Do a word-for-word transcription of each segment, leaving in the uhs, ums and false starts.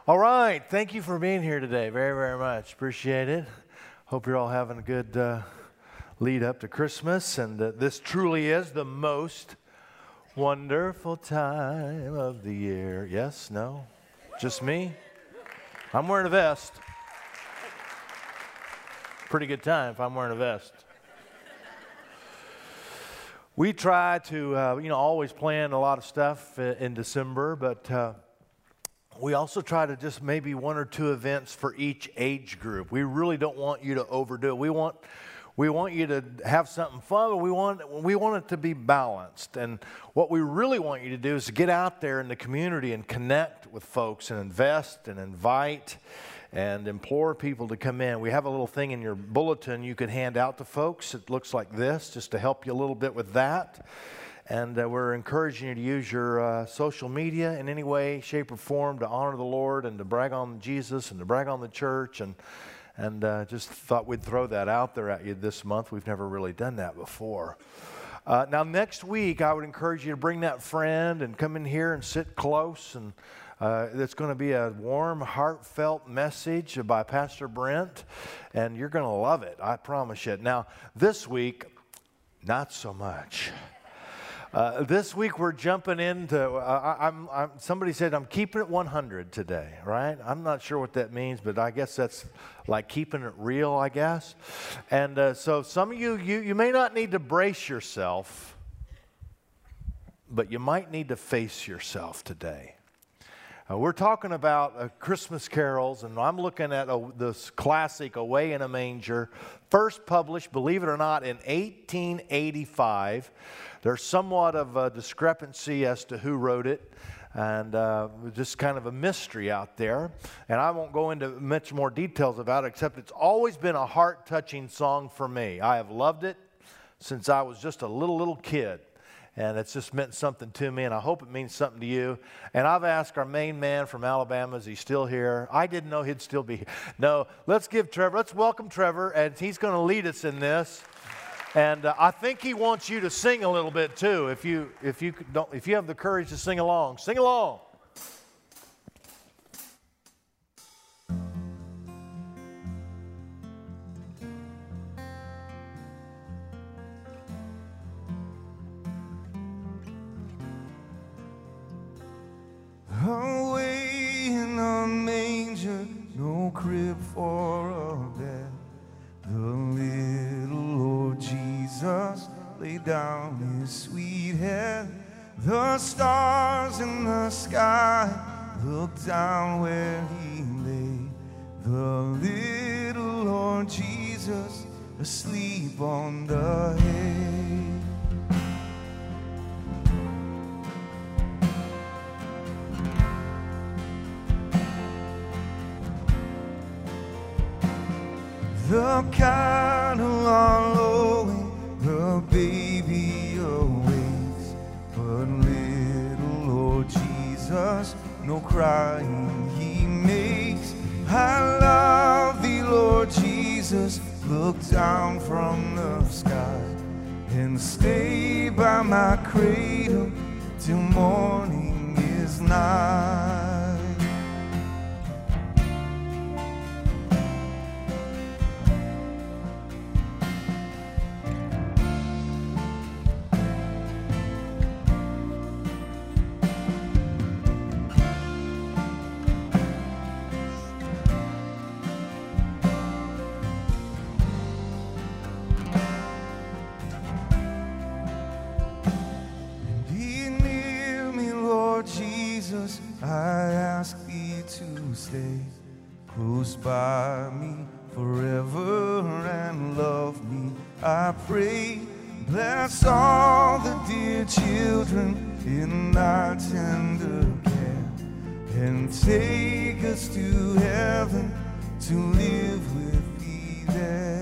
All right, thank you for being here today. Very, very much. Appreciate it. Hope you're all having a good uh, lead up to Christmas. And uh, this truly is the most wonderful time of the year. Yes? No? Just me? I'm wearing a vest. Pretty good time if I'm wearing a vest. We try to, uh, you know, always plan a lot of stuff in December, but uh, we also try to just maybe one or two events for each age group. We really don't want you to overdo it. We want, we want you to have something fun, but we want, we want it to be balanced. And what we really want you to do is to get out there in the community and connect with folks and invest and invite and implore people to come in. We have a little thing in your bulletin you can hand out to folks. It looks like this, just to help you a little bit with that. And uh, we're encouraging you to use your uh, social media in any way, shape, or form to honor the Lord and to brag on Jesus and to brag on the church. And, and uh, just thought we'd throw that out there at you this month. We've never really done that before. Uh, now, next week, I would encourage you to bring that friend and come in here and sit close. And uh, it's going to be a warm, heartfelt message by Pastor Brent. And you're going to love it. I promise you. Now, this week, not so much. Uh, this week we're jumping into, uh, I, I'm, I'm, somebody said I'm keeping it one hundred today, right? I'm not sure what that means, but I guess that's like keeping it real, I guess. And uh, so some of you, you, you may not need to brace yourself, but you might need to face yourself today. Uh, we're talking about uh, Christmas carols, and I'm looking at uh, this classic, Away in a Manger, first published, believe it or not, in eighteen eighty-five. There's somewhat of a discrepancy as to who wrote it, and uh, just kind of a mystery out there. And I won't go into much more details about it, except it's always been a heart-touching song for me. I have loved it since I was just a little, little kid. And it's just meant something to me, and I hope it means something to you. And I've asked our main man from Alabama, is he still here? I didn't know he'd still be here. No, let's give Trevor, let's welcome Trevor, and he's going to lead us in this. And uh, I think he wants you to sing a little bit too, if you, if you don't, if you have the courage to sing along. Sing along. Away in a manger, no crib for a bed, the little Lord Jesus laid down his sweet head. The stars in the sky looked down where he lay, the little Lord Jesus asleep on the hay. The cattle are lowing, the baby awakes, but little Lord Jesus, no crying he makes. I love thee, Lord Jesus, look down from the sky and stay by my cradle till morning is nigh. I ask thee to stay close by me forever and love me, I pray. Bless all the dear children in thy tender care, and take us to heaven to live with thee there.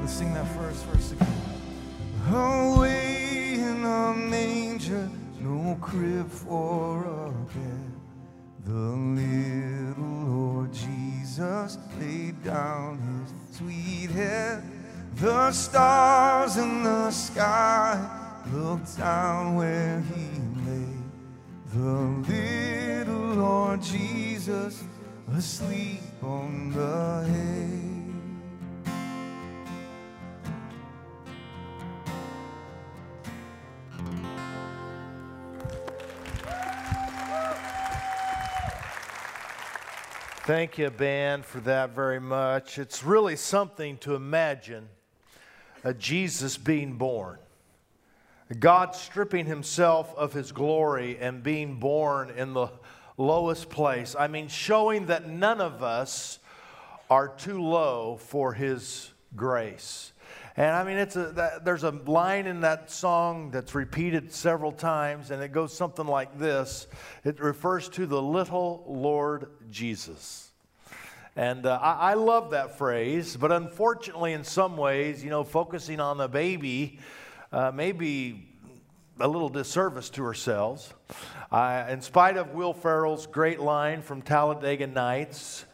Let's sing that first verse again. Away in a manger, no crib for a bed, the little Lord Jesus laid down his sweet head. The stars in the sky looked down where he lay, the little Lord Jesus asleep on the hay. Thank you, band, for that very much. It's really something to imagine a Jesus being born. God stripping himself of his glory and being born in the lowest place. I mean, showing that none of us are too low for his grace. And I mean, it's a, that, there's a line in that song that's repeated several times, and it goes something like this. It refers to the little Lord Jesus. And uh, I, I love that phrase, but unfortunately, in some ways, you know, focusing on the baby uh, may be a little disservice to ourselves. Uh, in spite of Will Ferrell's great line from Talladega Nights,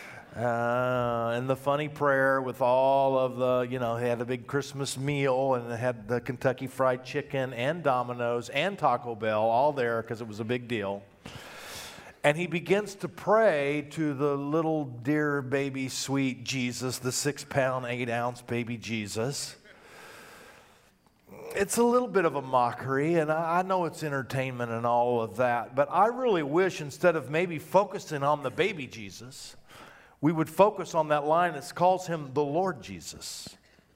Uh, and the funny prayer with all of the, you know, he had a big Christmas meal and it had the Kentucky Fried Chicken and Domino's and Taco Bell all there because it was a big deal. And he begins to pray to the little dear baby sweet Jesus, the six pound, eight ounce baby Jesus. It's a little bit of a mockery, and I know it's entertainment and all of that, but I really wish instead of maybe focusing on the baby Jesus, we would focus on that line that calls him the Lord Jesus.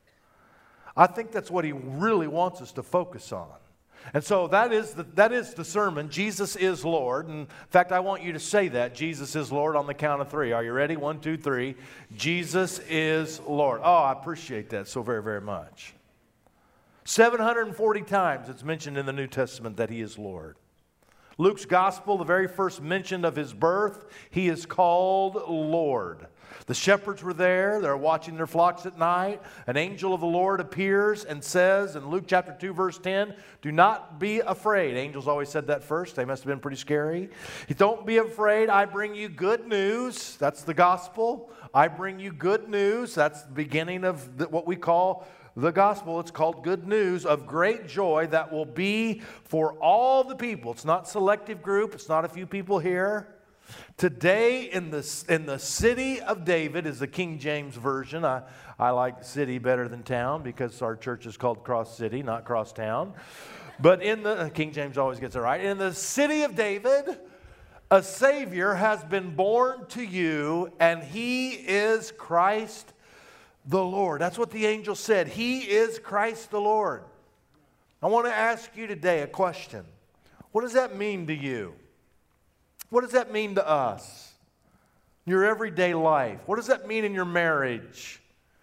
I think that's what he really wants us to focus on. And so that is the, that is the sermon, Jesus is Lord. And in fact, I want you to say that, Jesus is Lord, on the count of three. Are you ready? One, two, three. Jesus is Lord. Oh, I appreciate that so very, very much. seven hundred forty times it's mentioned in the New Testament that he is Lord. Luke's gospel, the very first mention of his birth, he is called Lord. The shepherds were there. They're watching their flocks at night. An angel of the Lord appears and says in Luke chapter two, verse ten, do not be afraid. Angels always said that first. They must have been pretty scary. Don't be afraid. I bring you good news. That's the gospel. I bring you good news. That's the beginning of the, what we call the gospel. It's called good news of great joy that will be for all the people. It's not selective group. It's not a few people here. Today in the, in the city of David is the King James Version. I, I like city better than town because our church is called Cross City, not Cross Town. But in the, King James always gets it right. In the city of David, a Savior has been born to you, and he is Christ the Lord. That's what the angel said. He is Christ the Lord. I want to ask you today a question. What does that mean to you? What does that mean to us? Your everyday life. What does that mean in your marriage?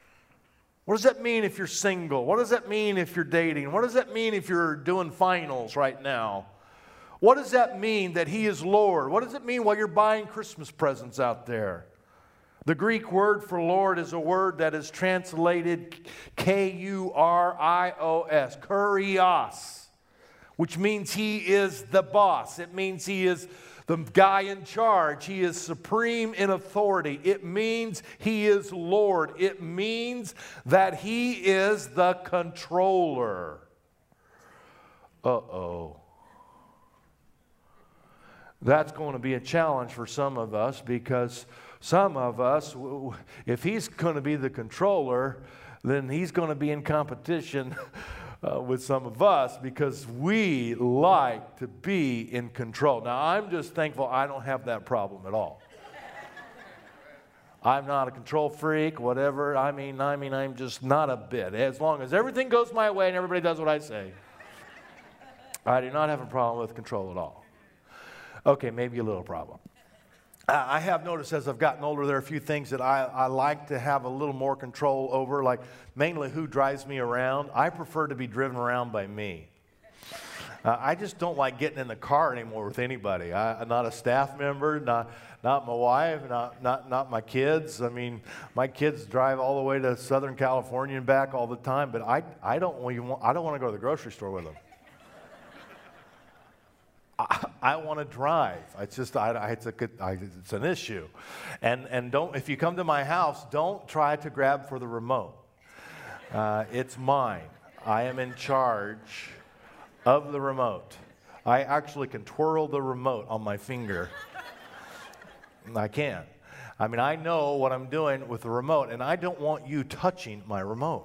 What does that mean if you're single? What does that mean if you're dating? What does that mean if you're doing finals right now? What does that mean that he is Lord? What does it mean while you're buying Christmas presents out there? The Greek word for Lord is a word that is translated K U R I O S, kurios, which means he is the boss. It means he is the guy in charge. He is supreme in authority. It means he is Lord. It means that he is the controller. Uh-oh. That's going to be a challenge for some of us because some of us, if he's going to be the controller, then he's going to be in competition uh, with some of us because we like to be in control. Now, I'm just thankful I don't have that problem at all. I'm not a control freak, whatever. I mean, I mean, I'm just not a bit. As long as everything goes my way and everybody does what I say, I do not have a problem with control at all. Okay, maybe a little problem. I have noticed as I've gotten older, there are a few things that I, I like to have a little more control over, like mainly who drives me around. I prefer to be driven around by me. Uh, I just don't like getting in the car anymore with anybody. I, I'm not a staff member, not not my wife, not not not my kids. I mean, my kids drive all the way to Southern California and back all the time, but I I don't even want, I don't want to go to the grocery store with them. I, I want to drive. It's just I, I, it's a good, I, it's an issue, and and don't if you come to my house, don't try to grab for the remote. Uh, it's mine. I am in charge of the remote. I actually can twirl the remote on my finger. I can. I mean, I know what I'm doing with the remote, and I don't want you touching my remote.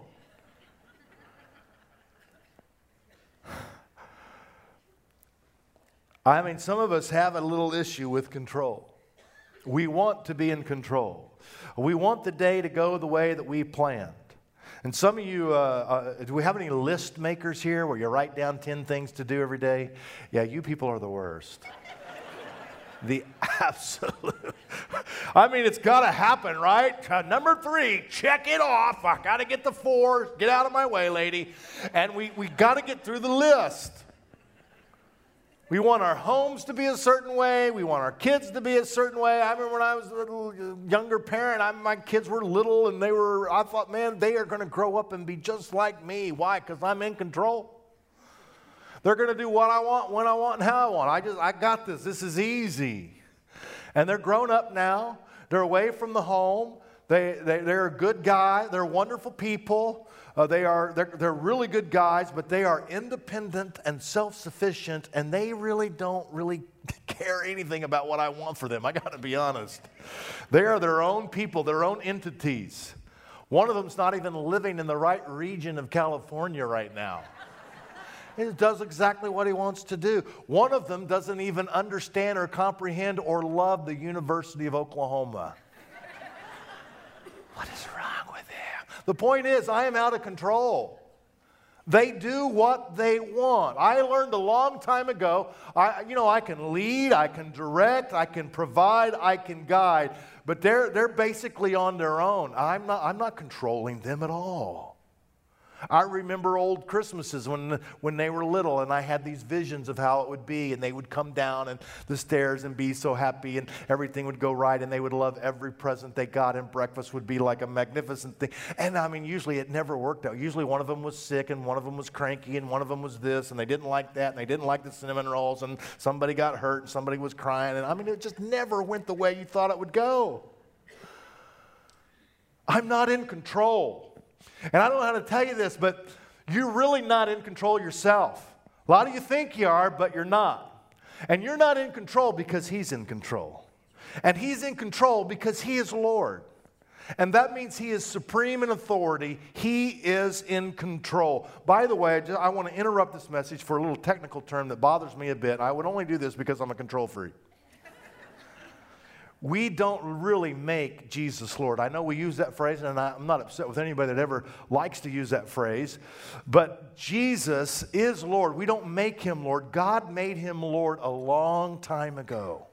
I mean, some of us have a little issue with control. We want to be in control. We want the day to go the way that we planned. And some of you, uh, uh, do we have any list makers here where you write down ten things to do every day? Yeah, you people are the worst. The absolute. I mean, it's got to happen, right? Uh, number three, check it off. I got to get the four. Get out of my way, lady. And we, we got to get through the list. We want our homes to be a certain way. We want our kids to be a certain way. I remember when I was a little younger parent, I, my kids were little, and they were, I thought, man, they are going to grow up and be just like me. Why? Because I'm in control. They're going to do what I want, when I want, and how I want. I just, I got this. This is easy. And they're grown up now. They're away from the home. They, they, they're a good guy. They're wonderful people. Uh, they are, they're, they're really good guys, but they are independent and self-sufficient, and they really don't really care anything about what I want for them. I got to be honest. They are their own people, their own entities. One of them's not even living in the right region of California right now. He does exactly what he wants to do. One of them doesn't even understand or comprehend or love the University of Oklahoma. What is wrong with them? The point is, I am out of control. They do what they want. I learned a long time ago, I, you know, I can lead, I can direct, I can provide, I can guide, but they're, they're basically on their own. I'm not, I'm not controlling them at all. I remember old Christmases when, when they were little, and I had these visions of how it would be, and they would come down and the stairs and be so happy, and everything would go right, and they would love every present they got, and breakfast would be like a magnificent thing. And I mean, usually it never worked out. Usually one of them was sick, and one of them was cranky, and one of them was this, and they didn't like that, and they didn't like the cinnamon rolls, and somebody got hurt, and somebody was crying, and I mean, it just never went the way you thought it would go. I'm not in control. And I don't know how to tell you this, but you're really not in control yourself. A lot of you think you are, but you're not. And you're not in control because He's in control. And He's in control because He is Lord. And that means He is supreme in authority. He is in control. By the way, I, just, I want to interrupt this message for a little technical term that bothers me a bit. I would only do this because I'm a control freak. We don't really make Jesus Lord. I know we use that phrase, and I'm not upset with anybody that ever likes to use that phrase, but Jesus is Lord. We don't make Him Lord. God made Him Lord a long time ago.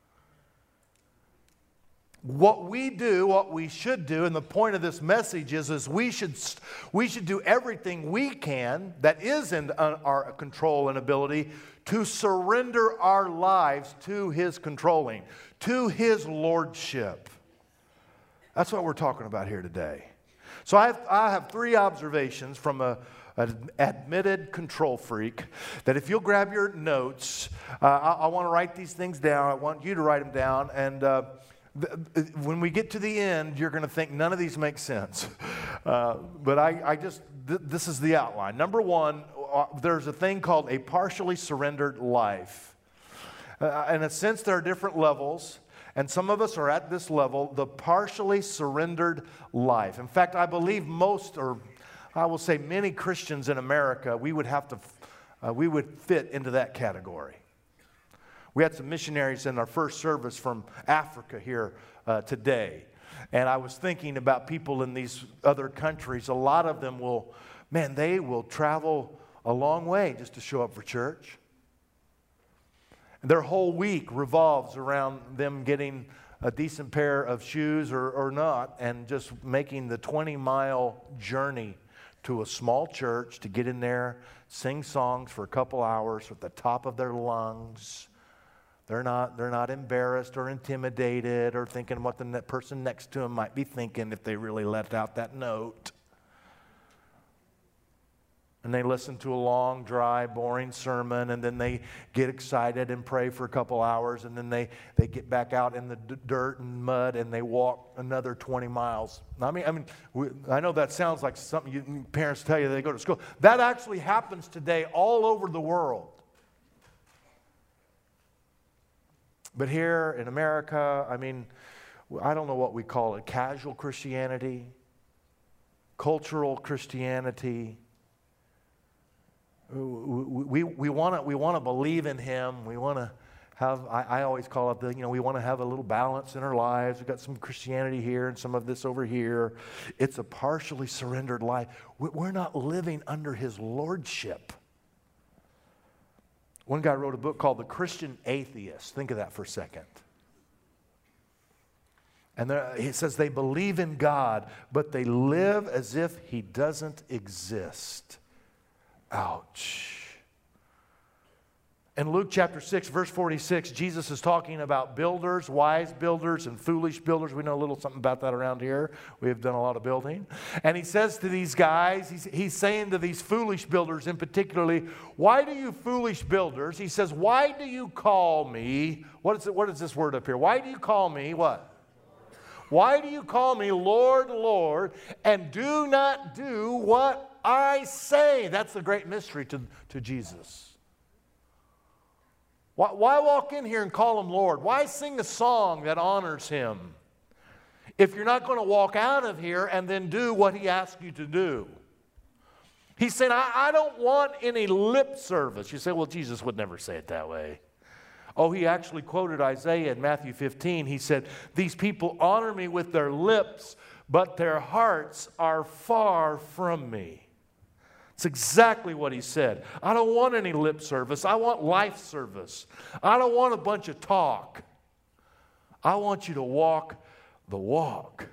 What we do, what we should do, and the point of this message is, is we should, we should do everything we can that is in our control and ability to surrender our lives to His controlling, to His lordship. That's what we're talking about here today. So I have, I have three observations from a, an admitted control freak that if you'll grab your notes, uh, I, I want to write these things down. I want you to write them down, and uh, th- when we get to the end, you're going to think none of these make sense. Uh, but I, I just, th- this is the outline. Number one, uh, there's a thing called a partially surrendered life. Uh, in a sense, there are different levels, and some of us are at this level, the partially surrendered life. In fact, I believe most, or I will say many Christians in America, we would have to, uh, we would fit into that category. We had some missionaries in our first service from Africa here uh, today, and I was thinking about people in these other countries. A lot of them will, man, they will travel a long way just to show up for church. Their whole week revolves around them getting a decent pair of shoes or, or not, and just making the twenty mile journey to a small church to get in there, sing songs for a couple hours at the top of their lungs. They're not, they're not embarrassed or intimidated or thinking what the ne- person next to them might be thinking if they really let out that note. And they listen to a long, dry, boring sermon, and then they get excited and pray for a couple hours, and then they, they get back out in the d- dirt and mud, and they walk another twenty miles. I mean, I mean, we, I know that sounds like something you, parents tell you they go to school. That actually happens today all over the world. But here in America, I mean, I don't know what we call it, casual Christianity, cultural Christianity. We, we, we want to we want to believe in Him. We want to have, I, I always call it the, you know, we want to have a little balance in our lives. We've got some Christianity here and some of this over here. It's a partially surrendered life. We're not living under His lordship. One guy wrote a book called The Christian Atheist. Think of that for a second. And there, he says they believe in God, but they live as if He doesn't exist. Ouch. In Luke chapter six, verse forty-six, Jesus is talking about builders, wise builders and foolish builders. We know a little something about that around here. We have done a lot of building. And He says to these guys, he's, he's saying to these foolish builders in particularly, why do you foolish builders? He says, why do you call me, what is it, what is this word up here? Why do you call me, what? Why do you call me Lord, Lord, and do not do what I say? That's the great mystery to, to Jesus. Why, why walk in here and call Him Lord? Why sing a song that honors Him if you're not going to walk out of here and then do what He asks you to do? He said, I, I don't want any lip service. You say, well, Jesus would never say it that way. Oh, He actually quoted Isaiah in Matthew fifteen. He said, these people honor me with their lips, but their hearts are far from me. It's exactly what He said. I don't want any lip service. I want life service. I don't want a bunch of talk. I want you to walk the walk.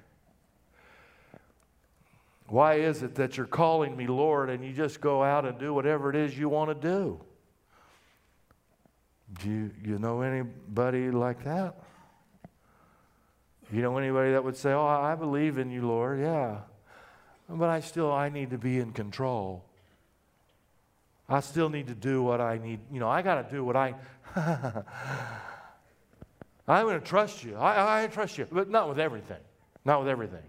Why is it that you're calling me Lord and you just go out and do whatever it is you want to do? Do you, you know anybody like that? You know anybody that would say, oh, I believe in you, Lord, yeah. But I still, I need to be in control. I still need to do what I need. You know, I got to do what I... I'm going to trust you. I, I trust you, but not with everything. Not with everything.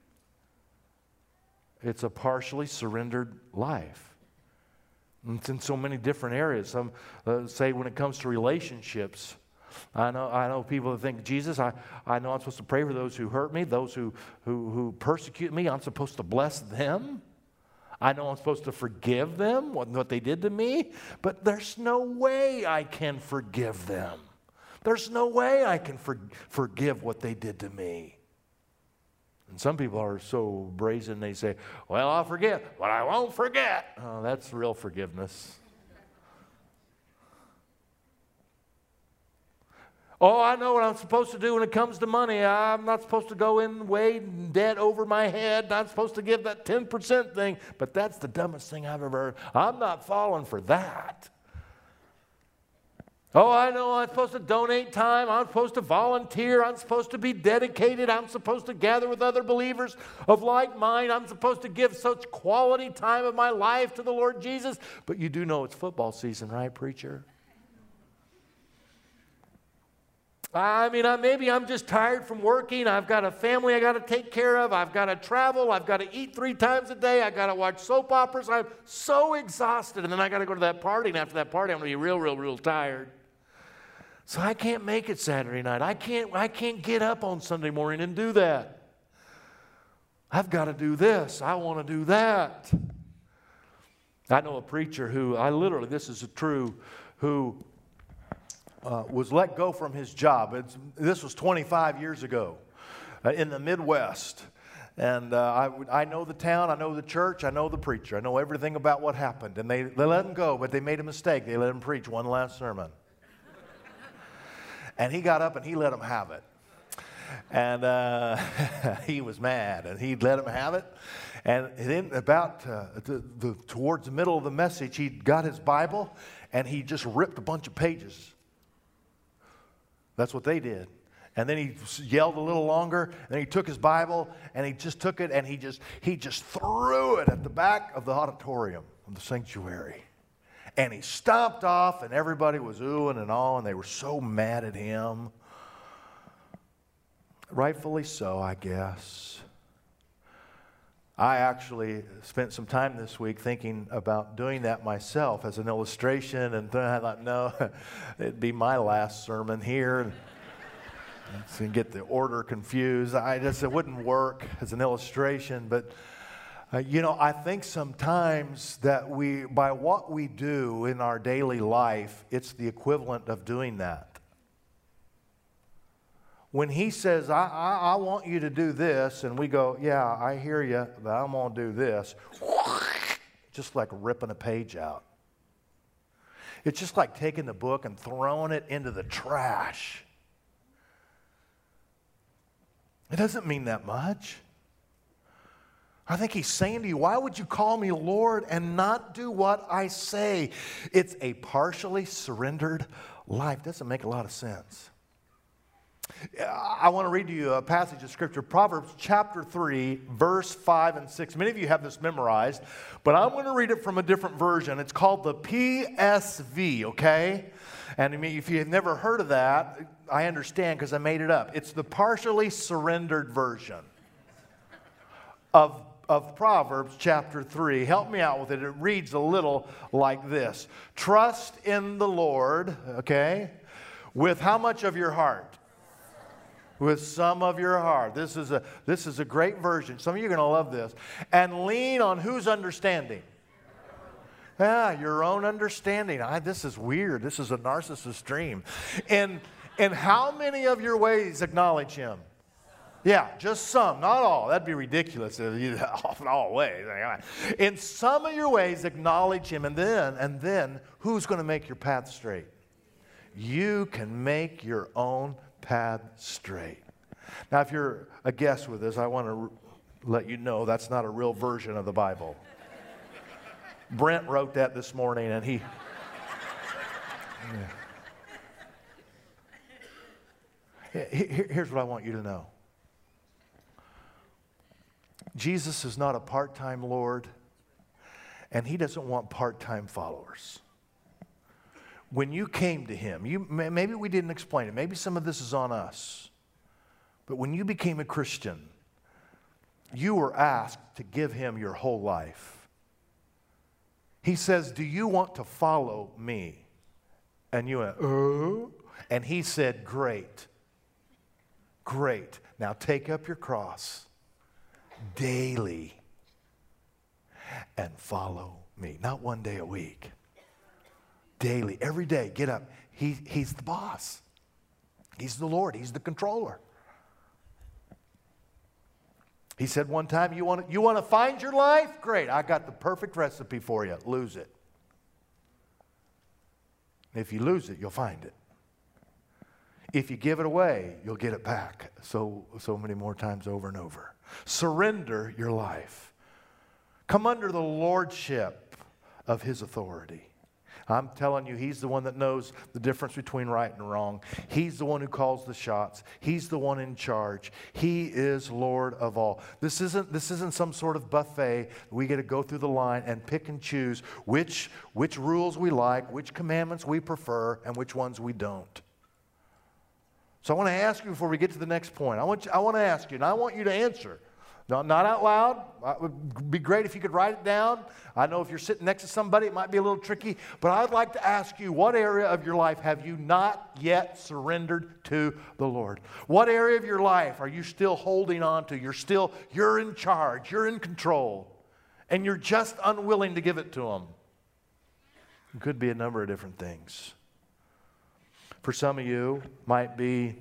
It's a partially surrendered life. It's in so many different areas. Some uh, say when it comes to relationships, I know I know people that think, Jesus, I, I know I'm supposed to pray for those who hurt me, those who, who, who persecute me. I'm supposed to bless them. I know I'm supposed to forgive them, what, what they did to me, but there's no way I can forgive them. There's no way I can for, forgive what they did to me. And some people are so brazen, they say, well, I'll forget, but I won't forget. Oh, that's real forgiveness. Oh, I know what I'm supposed to do when it comes to money. I'm not supposed to go in way in debt over my head. Not supposed to give that ten percent thing. But that's the dumbest thing I've ever heard. I'm not falling for that. Oh, I know I'm supposed to donate time. I'm supposed to volunteer. I'm supposed to be dedicated. I'm supposed to gather with other believers of like mind. I'm supposed to give such quality time of my life to the Lord Jesus. But you do know it's football season, right, preacher? I mean, I, maybe I'm just tired from working. I've got a family I got to take care of. I've got to travel. I've got to eat three times a day. I've got to watch soap operas. I'm so exhausted. And then I got to go to that party. And after that party, I'm going to be real, real, real tired. So I can't make it Saturday night. I can't, I can't get up on Sunday morning and do that. I've got to do this. I want to do that. I know a preacher who, I literally, this is true, who uh, was let go from his job. It's, this was twenty-five years ago uh, in the Midwest. And uh, I, I know the town, I know the church, I know the preacher. I know everything about what happened. And they, they let him go, but they made a mistake. They let him preach one last sermon. And he got up and he let them have it. And uh, he was mad, and he let them have it. And then about uh, the, the, towards the middle of the message, he got his Bible and he just ripped a bunch of pages. That's what they did. And then he yelled a little longer, and then he took his Bible and he just took it and he just he just threw it at the back of the auditorium of the sanctuary. And he stomped off, and everybody was oohing and awing, and they were so mad at him. Rightfully so, I guess. I actually spent some time this week thinking about doing that myself as an illustration, and then I thought, no, it'd be my last sermon here. And get the order confused. I just, it wouldn't work as an illustration, but uh, you know, I think sometimes that we, by what we do in our daily life, it's the equivalent of doing that. When he says, I, I, I want you to do this, and we go, yeah, I hear you, but I'm going to do this, just like ripping a page out. It's just like taking the book and throwing it into the trash. It doesn't mean that much. I think he's saying to you, why would you call me Lord and not do what I say? It's a partially surrendered life. Doesn't make a lot of sense. I want to read to you a passage of Scripture, Proverbs chapter three, verse five and six. Many of you have this memorized, but I'm going to read it from a different version. It's called the P S V, okay? And I mean, if you've never heard of that, I understand because I made it up. It's the partially surrendered version of, of Proverbs chapter three. Help me out with it. It reads a little like this. Trust in the Lord, okay, with how much of your heart? With some of your heart. This is a, this is a great version. Some of you are going to love this. And lean on whose understanding? Yeah, your own understanding. I, this is weird. This is a narcissist dream. And, and how many of your ways acknowledge him? Yeah, just some, not all. That'd be ridiculous if you in all ways. In some of your ways, acknowledge him, and then, and then, who's going to make your path straight? You can make your own path straight. Now, if you're a guest with us, I want to let you know that's not a real version of the Bible. Brent wrote that this morning, and he... Yeah. Here's what I want you to know. Jesus is not a part-time Lord, and he doesn't want part-time followers. When you came to him, you, maybe we didn't explain it. Maybe some of this is on us. But when you became a Christian, you were asked to give him your whole life. He says, do you want to follow me? And you went, oh. And he said, great. Great. Now take up your cross daily and follow me. Not one day a week. Daily. Every day. Get up. He, he's the boss. He's the Lord. He's the controller. He said one time, you want to, you want to find your life? Great. I got the perfect recipe for you. Lose it. If you lose it, you'll find it. If you give it away, you'll get it back so, so many more times over and over. Surrender your life. Come under the lordship of his authority. I'm telling you, he's the one that knows the difference between right and wrong. He's the one who calls the shots. He's the one in charge. He is Lord of all. This isn't, this isn't some sort of buffet. We get to go through the line and pick and choose which, which rules we like, which commandments we prefer, and which ones we don't. So I want to ask you before we get to the next point. I want, you, I want to ask you, and I want you to answer. No, not out loud. It would be great if you could write it down. I know if you're sitting next to somebody, it might be a little tricky. But I'd like to ask you, what area of your life have you not yet surrendered to the Lord? What area of your life are you still holding on to? You're still, you're in charge. You're in control. And you're just unwilling to give it to Him. It could be a number of different things. For some of you, might be,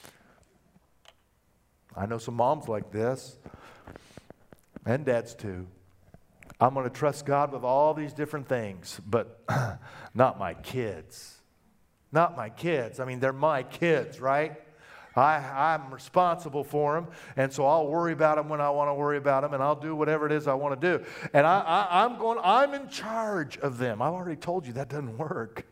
I know some moms like this. And dads too. I'm going to trust God with all these different things, but not my kids. Not my kids. I mean, they're my kids, right? I, I'm responsible for them, and so I'll worry about them when I want to worry about them, and I'll do whatever it is I want to do. And I, I, I'm going, I'm in charge of them. I've already told you that doesn't work.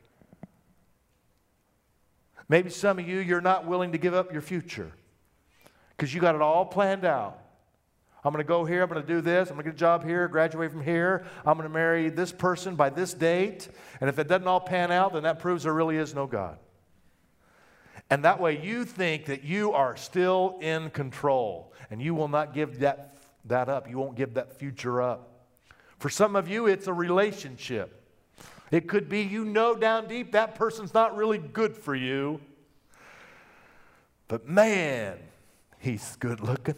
Maybe some of you, you're not willing to give up your future because you got it all planned out. I'm going to go here, I'm going to do this, I'm going to get a job here, graduate from here, I'm going to marry this person by this date, and if it doesn't all pan out, then that proves there really is no God. And that way you think that you are still in control, and you will not give that, that up. You won't give that future up. For some of you, it's a relationship. It could be you know down deep that person's not really good for you, but man, he's good looking.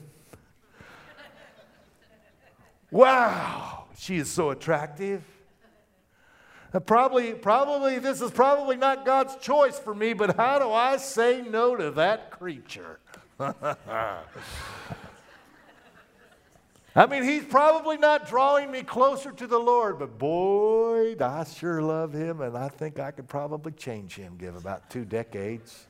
Wow, she is so attractive. Uh, Probably, probably, this is probably not God's choice for me, but how do I say no to that creature? I mean, he's probably not drawing me closer to the Lord, but boy, I sure love him, and I think I could probably change him, give about two decades.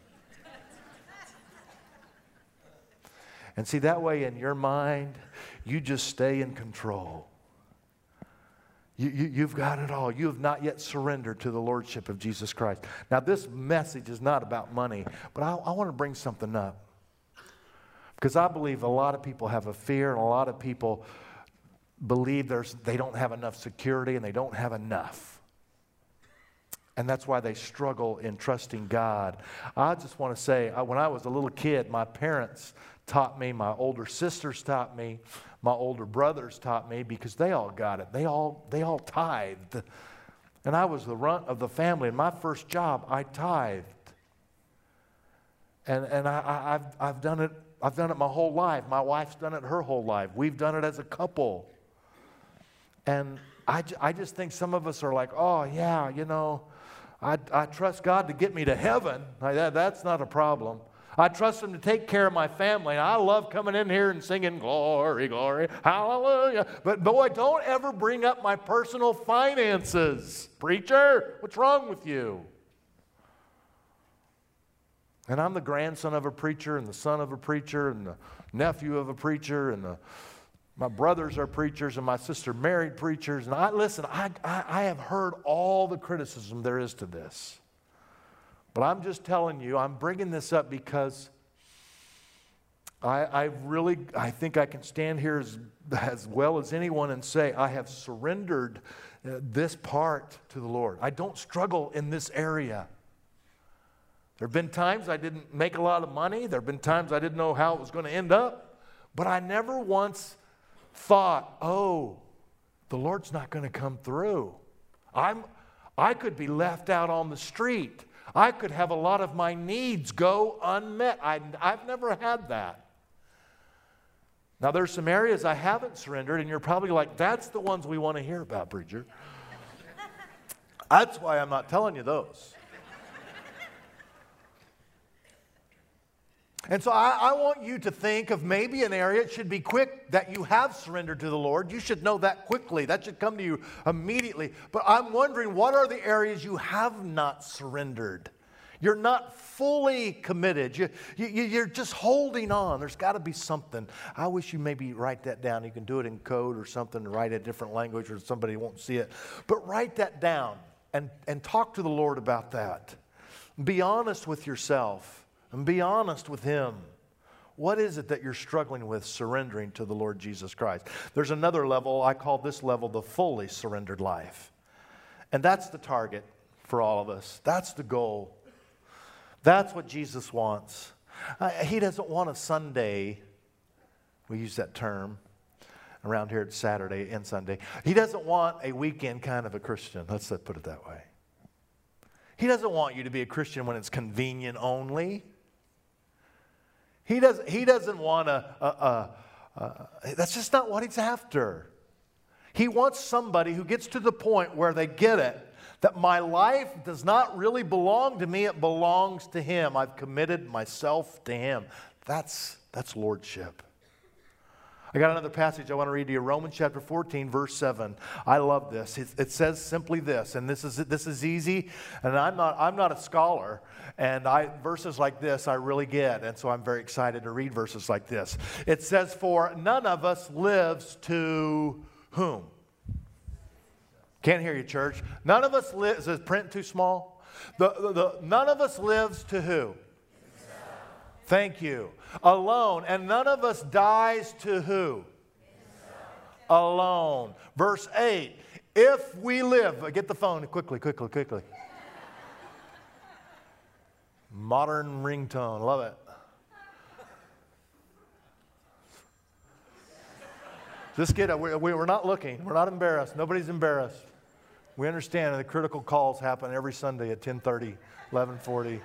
And see, that way in your mind, you just stay in control. You, you, you've got it all. You have not yet surrendered to the Lordship of Jesus Christ. Now, this message is not about money, but I, I want to bring something up. Because I believe a lot of people have a fear, and a lot of people believe there's, they don't have enough security, and they don't have enough. And that's why they struggle in trusting God. I just want to say, I, when I was a little kid, my parents taught me, my older sisters taught me, my older brothers taught me, because they all got it. They all, they all tithed. And I was the runt of the family. In my first job, I tithed. And, and I, I, I've, I've done it, I've done it my whole life. My wife's done it her whole life. We've done it as a couple. And I, I just think some of us are like, oh, yeah, you know, I, I trust God to get me to heaven. Like that, that's not a problem. I trust him to take care of my family. And I love coming in here and singing, glory, glory, hallelujah. But boy, don't ever bring up my personal finances. Preacher, what's wrong with you? And I'm the grandson of a preacher, and the son of a preacher, and the nephew of a preacher, and the, my brothers are preachers, and my sister married preachers. And I listen, I, I, I have heard all the criticism there is to this. But I'm just telling you, I'm bringing this up because I, I really, I think I can stand here as, as well as anyone and say, I have surrendered uh, this part to the Lord. I don't struggle in this area. There have been times I didn't make a lot of money. There have been times I didn't know how it was going to end up. But I never once thought, oh, the Lord's not going to come through. I'm, I could be left out on the street. I could have a lot of my needs go unmet. I, I've never had that. Now, there's some areas I haven't surrendered, and you're probably like, that's the ones we want to hear about, preacher. That's why I'm not telling you those. And so I, I want you to think of maybe an area, it should be quick, that you have surrendered to the Lord. You should know that quickly. That should come to you immediately. But I'm wondering, what are the areas you have not surrendered? You're not fully committed. You, you, you're just holding on. There's got to be something. I wish you maybe write that down. You can do it in code or something, write a different language or somebody won't see it. But write that down and, and talk to the Lord about that. Be honest with yourself. And be honest with him. What is it that you're struggling with surrendering to the Lord Jesus Christ? There's another level, I call this level the fully surrendered life. And that's the target for all of us. That's the goal. That's what Jesus wants. Uh, he doesn't want a Sunday, we use that term. Around here it's Saturday and Sunday. He doesn't want a weekend kind of a Christian. Let's put it that way. He doesn't want you to be a Christian when it's convenient only. He doesn't, he doesn't want a, a, a, a, that's just not what he's after. He wants somebody who gets to the point where they get it, that my life does not really belong to me, it belongs to him. I've committed myself to him. That's, that's lordship. I got another passage I want to read to you. Romans chapter fourteen, verse seven. I love this. It, it says simply this, and this is this is easy. And I'm not I'm not a scholar, and I verses like this I really get, and so I'm very excited to read verses like this. It says, "For none of us lives to whom?" Can't hear you, church. None of us lives. Is the print too small? The, the, the none of us lives to who? Thank you. Alone. And none of us dies to who? Alone. Verse eight. If we live. Get the phone quickly, quickly, quickly. Modern ringtone. Love it. Just get it. We're, we're not looking. We're not embarrassed. Nobody's embarrassed. We understand that the critical calls happen every Sunday at ten thirty, eleven forty.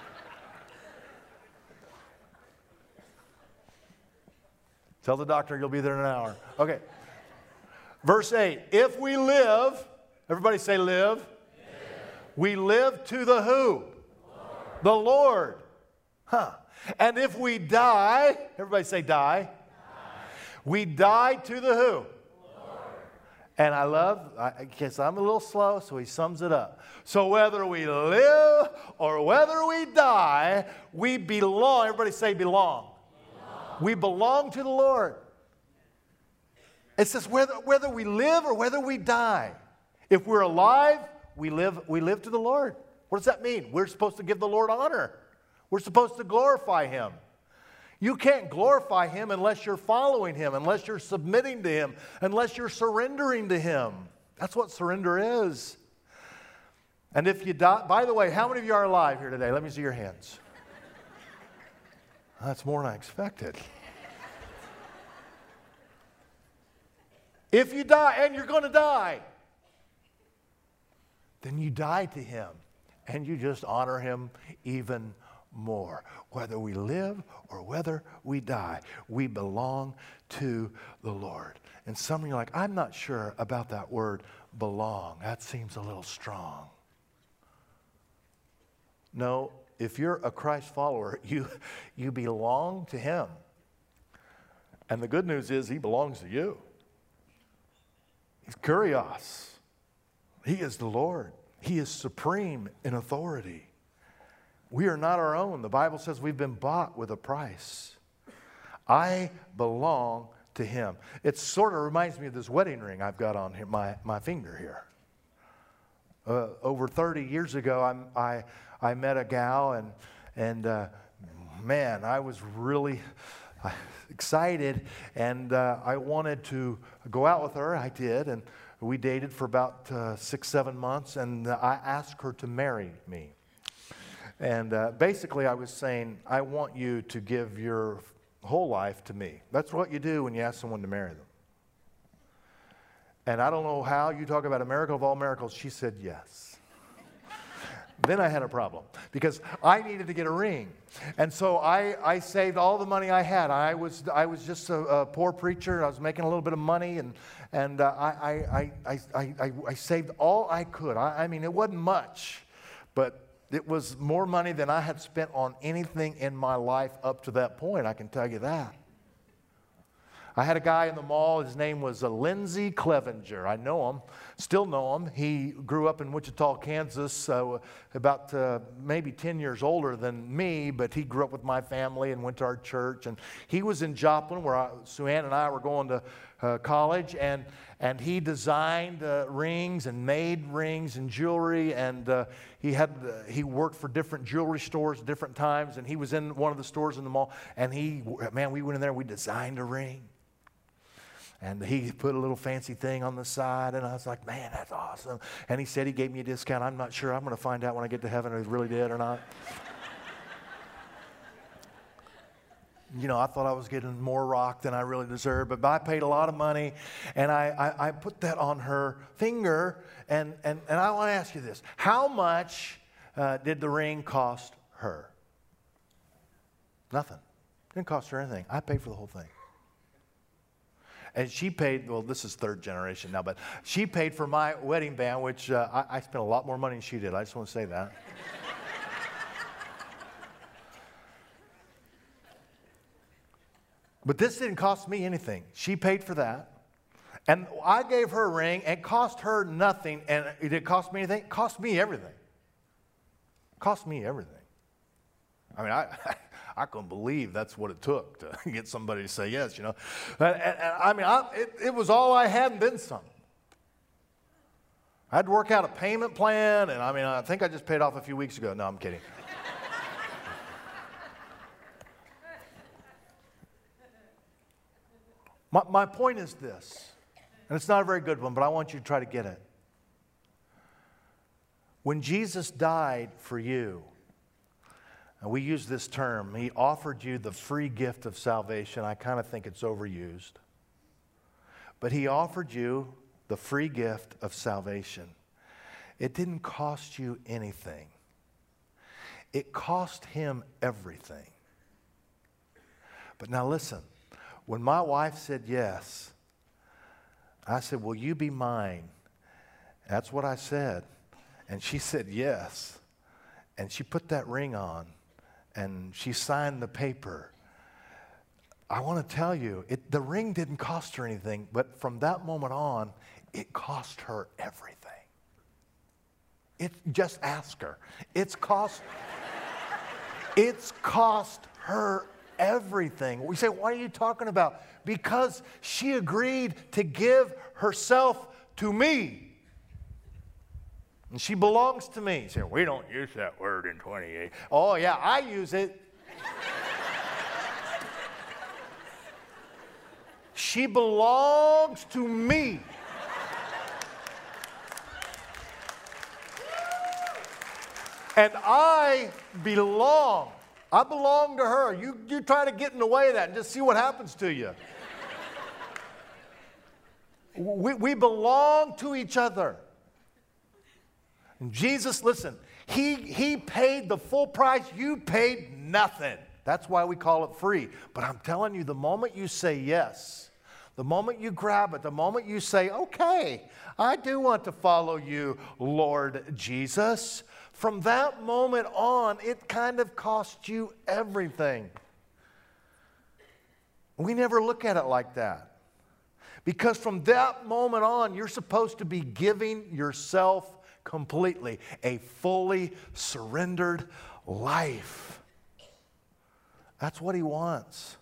Tell the doctor you'll be there in an hour. Okay. Verse eight. If we live, everybody say live. live. We live to the who? Lord. The Lord. Huh. And if we die, everybody say die. die. We die to the who? Lord. And I love, I guess I'm a little slow, so he sums it up. So whether we live or whether we die, we belong. Everybody say belong. We belong to the Lord. It says whether, whether we live or whether we die. If we're alive, we live, we live to the Lord. What does that mean? We're supposed to give the Lord honor. We're supposed to glorify Him. You can't glorify Him unless you're following Him, unless you're submitting to Him, unless you're surrendering to Him. That's what surrender is. And if you die, by the way, how many of you are alive here today? Let me see your hands. That's more than I expected. If you die, and you're going to die, then you die to Him, and you just honor Him even more. Whether we live or whether we die, we belong to the Lord. And some of you are like, I'm not sure about that word belong. That seems a little strong. No. If you're a Christ follower, you, you belong to Him. And the good news is He belongs to you. He's Kurios. He is the Lord. He is supreme in authority. We are not our own. The Bible says we've been bought with a price. I belong to Him. It sort of reminds me of this wedding ring I've got on here, my, my finger here. Uh, over thirty years ago, I'm, I... I met a gal, and, and uh, man, I was really uh, excited, and uh, I wanted to go out with her. I did, and we dated for about uh, six, seven months, and uh, I asked her to marry me. And uh, basically, I was saying, I want you to give your whole life to me. That's what you do when you ask someone to marry them. And I don't know how, you talk about a miracle of all miracles, she said yes. Then I had a problem because I needed to get a ring. And so I, I saved all the money I had. I was, I was just a, a poor preacher. I was making a little bit of money, and, and uh, I, I, I, I, I saved all I could. I, I mean, it wasn't much, but it was more money than I had spent on anything in my life up to that point, I can tell you that. I had a guy in the mall, his name was uh, Lindsay Clevenger. I know him, still know him. He grew up in Wichita, Kansas, uh, about uh, maybe ten years older than me, but he grew up with my family and went to our church. And he was in Joplin, where I, Sue Ann and I were going to uh, college, and, and he designed uh, rings and made rings and jewelry, and uh, he, had, uh, he worked for different jewelry stores at different times, and he was in one of the stores in the mall, and he, man, we went in there and we designed a ring. And he put a little fancy thing on the side, and I was like, man, that's awesome. And he said he gave me a discount. I'm not sure. I'm going to find out when I get to heaven if he really did or not. You know, I thought I was getting more rock than I really deserved, but I paid a lot of money, and I, I, I put that on her finger, and, and, and I want to ask you this. How much uh, did the ring cost her? Nothing. Didn't cost her anything. I paid for the whole thing. And she paid, well, this is third generation now, but she paid for my wedding band, which uh, I, I spent a lot more money than she did. I just want to say that. But this didn't cost me anything. She paid for that. And I gave her a ring, and it cost her nothing. And it didn't cost me anything. It cost me everything. It cost me everything. I mean, I, I couldn't believe that's what it took to get somebody to say yes, you know. And, and, and I mean, I, it, it was all I had and then some. I had to work out a payment plan, and I mean, I think I just paid off a few weeks ago. No, I'm kidding. my, my point is this. And it's not a very good one, but I want you to try to get it. When Jesus died for you, and we use this term, he offered you the free gift of salvation. I kind of think it's overused. But he offered you the free gift of salvation. It didn't cost you anything. It cost him everything. But now listen, when my wife said yes, I said, will you be mine? That's what I said. And she said yes. And she put that ring on. And she signed the paper. I want to tell you, it, the ring didn't cost her anything. But from that moment on, it cost her everything. It, just ask her. It's cost, it's cost her everything. We say, what are you talking about? Because she agreed to give herself to me. And she belongs to me. You say, we don't use that word in twenty-eight. Oh, yeah, I use it. She belongs to me. And I belong. I belong to her. You, you try to get in the way of that and just see what happens to you. We, we belong to each other. And Jesus, listen, he, he paid the full price. You paid nothing. That's why we call it free. But I'm telling you, the moment you say yes, the moment you grab it, the moment you say, okay, I do want to follow you, Lord Jesus, from that moment on, it kind of costs you everything. We never look at it like that. Because from that moment on, you're supposed to be giving yourself completely, a fully surrendered life. That's what he wants.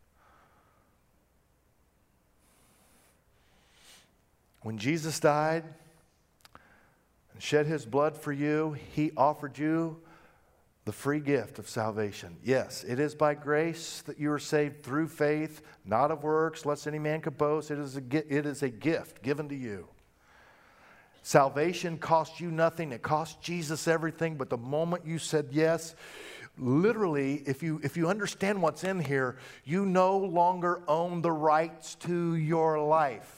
When Jesus died and shed his blood for you, he offered you the free gift of salvation. Yes, it is by grace that you are saved through faith, not of works, lest any man could boast. It is a, it is a gift given to you. Salvation cost you nothing. It cost Jesus everything. But the moment you said yes, literally, if you, if you understand what's in here, you no longer own the rights to your life.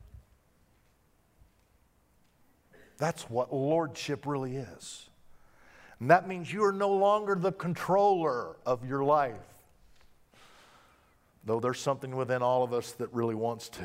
That's what lordship really is. And that means you are no longer the controller of your life. Though there's something within all of us that really wants to.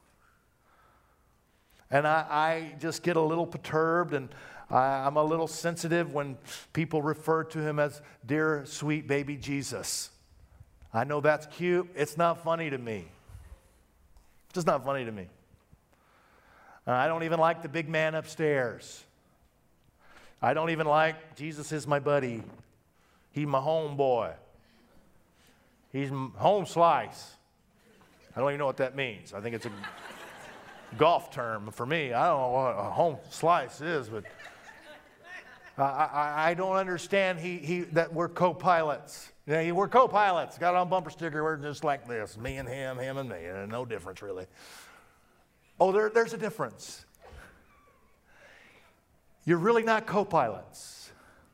And I, I just get a little perturbed, and I, I'm a little sensitive when people refer to him as dear, sweet baby Jesus. I know that's cute. It's not funny to me. It's just not funny to me. Uh, I don't even like the big man upstairs. I don't even like, Jesus is my buddy. He's my homeboy. He's my home slice. I don't even know what that means. I think it's a golf term for me. I don't know what a home slice is, but I, I, I don't understand he, he, that we're co-pilots. Yeah, we're co-pilots. Got it on bumper sticker. We're just like this. Me and him, him and me. And no difference, really. Oh, there, there's a difference. You're really not co-pilots.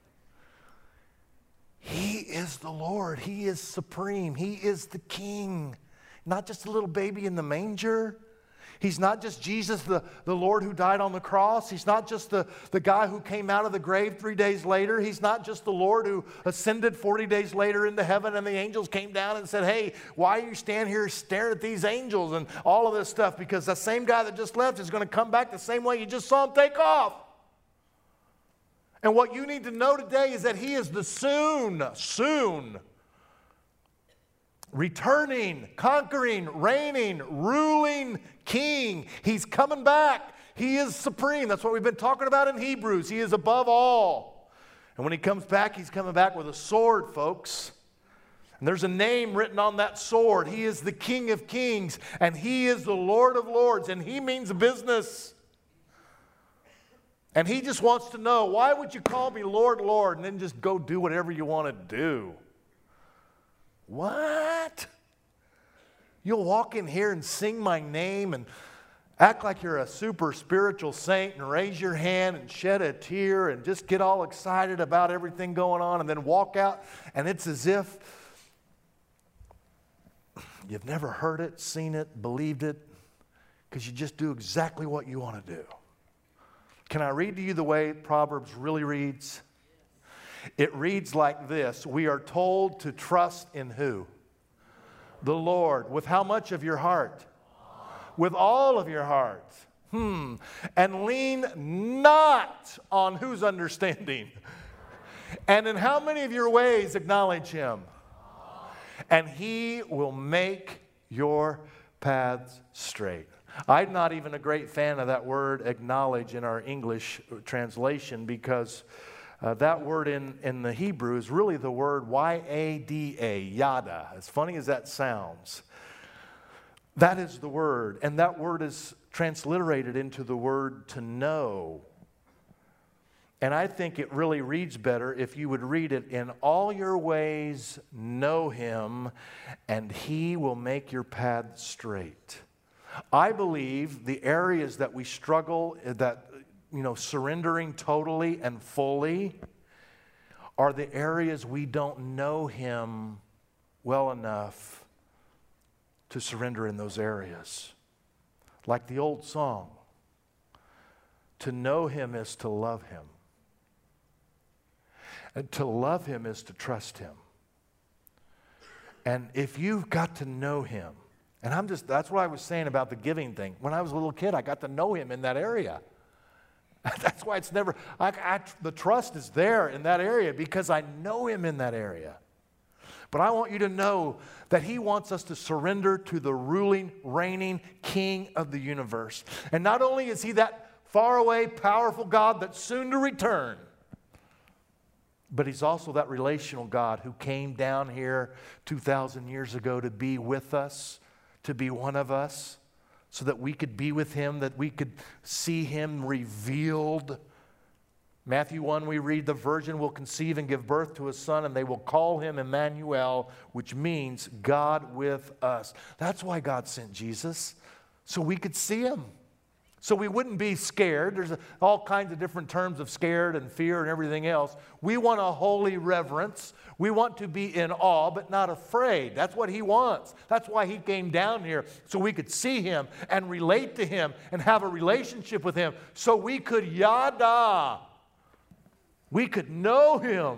He is the Lord. He is supreme. He is the King. Not just a little baby in the manger. He's not just Jesus, the, the Lord who died on the cross. He's not just the, the guy who came out of the grave three days later. He's not just the Lord who ascended forty days later into heaven and the angels came down and said, hey, why are you standing here staring at these angels and all of this stuff? Because the same guy that just left is going to come back the same way you just saw him take off. And what you need to know today is that he is the soon, soon returning, conquering, reigning, ruling king. He's coming back. He is supreme. That's what we've been talking about in Hebrews. He is above all. And when he comes back, he's coming back with a sword, folks. And there's a name written on that sword. He is the King of Kings, and he is the Lord of Lords, and he means business. And he just wants to know, why would you call me Lord, Lord, and then just go do whatever you want to do? What? You'll walk in here and sing my name and act like you're a super spiritual saint and raise your hand and shed a tear and just get all excited about everything going on and then walk out, and it's as if you've never heard it, seen it, believed it, because you just do exactly what you want to do. Can I read to you the way Proverbs really reads? It reads like this. We are told to trust in who? The Lord. With how much of your heart? With all of your heart. Hmm. And lean not on whose understanding? And in how many of your ways acknowledge him? And he will make your paths straight. I'm not even a great fan of that word acknowledge in our English translation, because uh, that word in, in the Hebrew is really the word Y A D A, yada. As funny as that sounds, that is the word. And that word is transliterated into the word to know. And I think it really reads better if you would read it, in all your ways know him, and he will make your path straight. I believe the areas that we struggle, that, you know, surrendering totally and fully, are the areas we don't know him well enough to surrender in those areas. Like the old song, to know him is to love him. And to love him is to trust him. And if you've got to know him, and I'm just, that's what I was saying about the giving thing. When I was a little kid, I got to know him in that area. That's why it's never, I, I, the trust is there in that area because I know him in that area. But I want you to know that he wants us to surrender to the ruling, reigning King of the universe. And not only is he that faraway, powerful God that's soon to return, but he's also that relational God who came down here two thousand years ago to be with us, to be one of us, so that we could be with him, that we could see him revealed. Matthew one, we read, the virgin will conceive and give birth to a son, and they will call him Emmanuel, which means God with us. That's why God sent Jesus, so we could see him. So we wouldn't be scared. There's all kinds of different terms of scared and fear and everything else. We want a holy reverence. We want to be in awe, but not afraid. That's what he wants. That's why he came down here, so we could see him and relate to him and have a relationship with him, so we could yada. We could know him.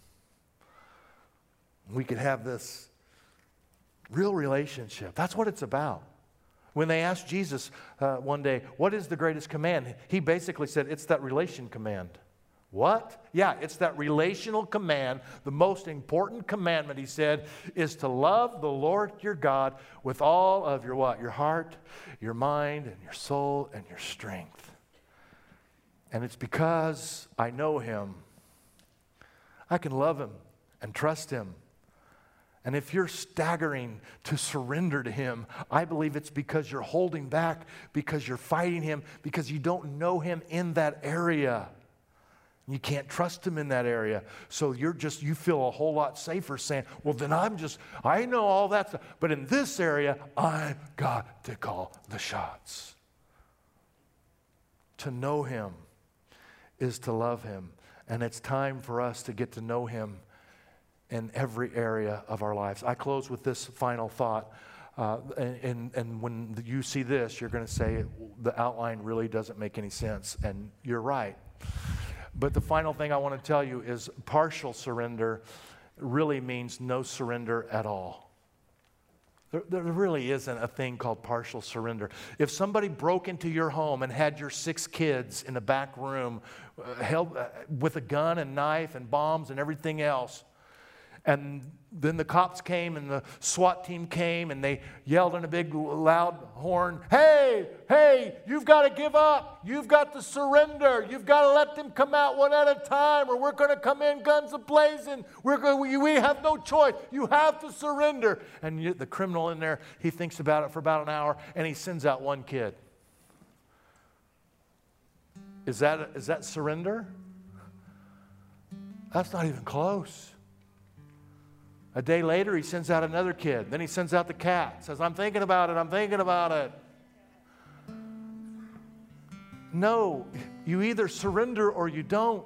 We could have this real relationship. That's what it's about. When they asked Jesus uh, one day, what is the greatest command? He basically said, it's that relation command. What? Yeah, it's that relational command. The most important commandment, he said, is to love the Lord your God with all of your what? Your heart, your mind, and your soul, and your strength. And it's because I know him, I can love him and trust him. And if you're staggering to surrender to him, I believe it's because you're holding back, because you're fighting him, because you don't know him in that area. You can't trust him in that area. So you're just, you feel a whole lot safer saying, well, then I'm just, I know all that stuff. But in this area, I've got to call the shots. To know him is to love him. And it's time for us to get to know him in every area of our lives. I close with this final thought. Uh, and, and when you see this, you're going to say, the outline really doesn't make any sense. And you're right. But the final thing I want to tell you is partial surrender really means no surrender at all. There, there really isn't a thing called partial surrender. If somebody broke into your home and had your six kids in the back room uh, held uh, with a gun and knife and bombs and everything else, And then the cops came and the SWAT team came and they yelled in a big loud horn, hey, hey, you've got to give up. You've got to surrender. You've got to let them come out one at a time or we're going to come in guns a-blazing. We're going, we, we have no choice. You have to surrender. And you, the criminal in there, he thinks about it for about an hour and he sends out one kid. Is that, is that surrender? That's not even close. A day later, he sends out another kid. Then he sends out the cat. Says, I'm thinking about it. I'm thinking about it. No, you either surrender or you don't.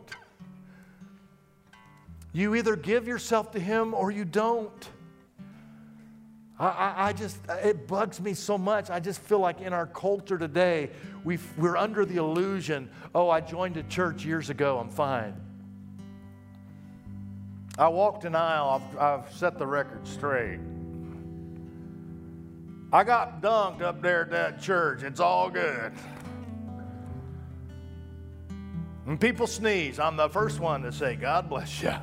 You either give yourself to him or you don't. I, I, I just, it bugs me so much. I just feel like in our culture today, we've, we're under the illusion, oh, I joined a church years ago. I'm fine. I walked an aisle, I've, I've set the record straight. I got dunked up there at that church. It's all good. When people sneeze, I'm the first one to say, God bless you.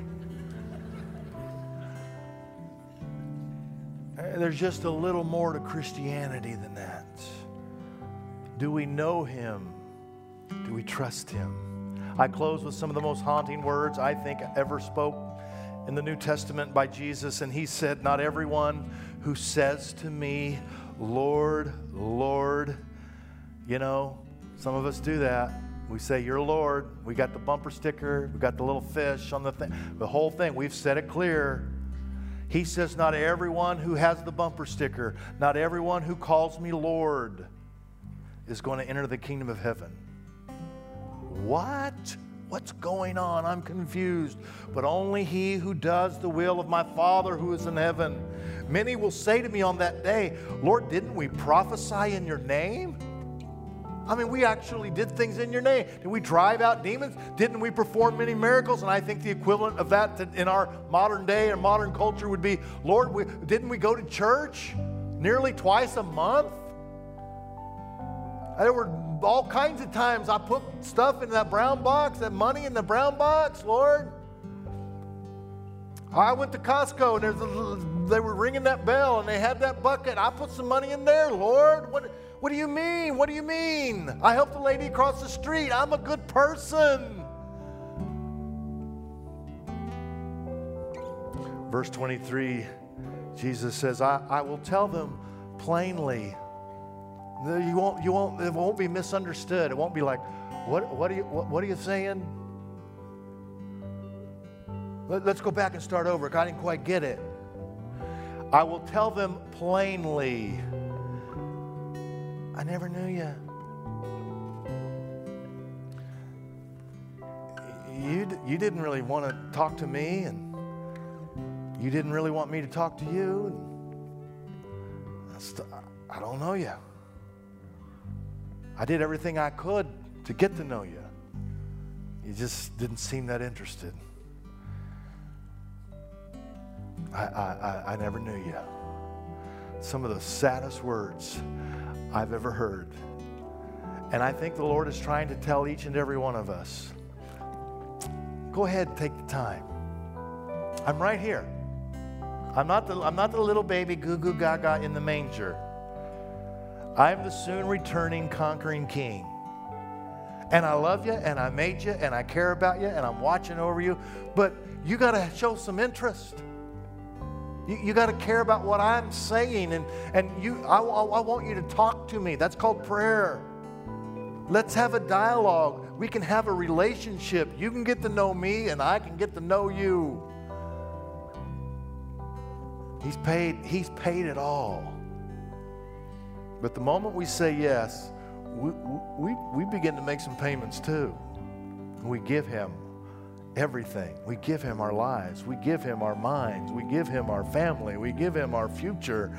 There's just a little more to Christianity than that. Do we know him? Do we trust him? I close with some of the most haunting words I think ever spoke in the New Testament by Jesus. And he said, not everyone who says to me, Lord, Lord. You know, some of us do that. We say, you're Lord. We got the bumper sticker. We got the little fish on the thing. The whole thing, we've said it clear. He says, not everyone who has the bumper sticker, not everyone who calls me Lord is going to enter the kingdom of heaven. What? What's going on? I'm confused. But only he who does the will of my Father who is in heaven. Many will say to me on that day, Lord, didn't we prophesy in your name? I mean, we actually did things in your name. Did we drive out demons? Didn't we perform many miracles? And I think the equivalent of that to, in our modern day and modern culture would be, Lord, we, didn't we go to church nearly twice a month? There were all kinds of times I put stuff in that brown box, that money in the brown box, Lord. I went to Costco and there's a, they were ringing that bell and they had that bucket. I put some money in there, Lord. What, what do you mean? What do you mean? I helped the lady across the street. I'm a good person. Verse twenty-three, Jesus says, I, I will tell them plainly. You won't, you won't, it won't be misunderstood. It won't be like, what, what, are, you, what, what are you saying? Let, let's go back and start over. I didn't quite get it. I will tell them plainly, I never knew you. You, you didn't really want to talk to me, and you didn't really want me to talk to you. And I don't know you. I did everything I could to get to know you. You just didn't seem that interested. I, I, I never knew you. Some of the saddest words I've ever heard. And I think the Lord is trying to tell each and every one of us, go ahead and take the time. I'm right here. I'm not the, I'm not the little baby goo goo gaga in the manger. I'm the soon returning conquering king. And I love you, and I made you, and I care about you, and I'm watching over you. But you got to show some interest. You, you got to care about what I'm saying, and, and you, I, I want you to talk to me. That's called prayer. Let's have a dialogue. We can have a relationship. You can get to know me, and I can get to know you. He's paid, he's paid it all. But the moment we say yes, we, we, we begin to make some payments too. We give him everything. We give him our lives. We give him our minds. We give him our family. We give him our future.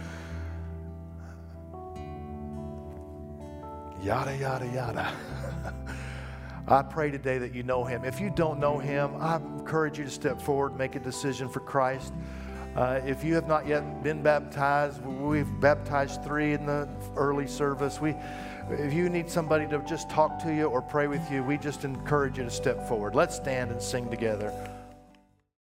Yada, yada, yada. I pray today that you know him. If you don't know him, I encourage you to step forward, make a decision for Christ. Uh, if you have not yet been baptized, we've baptized three in the early service. We, if you need somebody to just talk to you or pray with you, we just encourage you to step forward. Let's stand and sing together.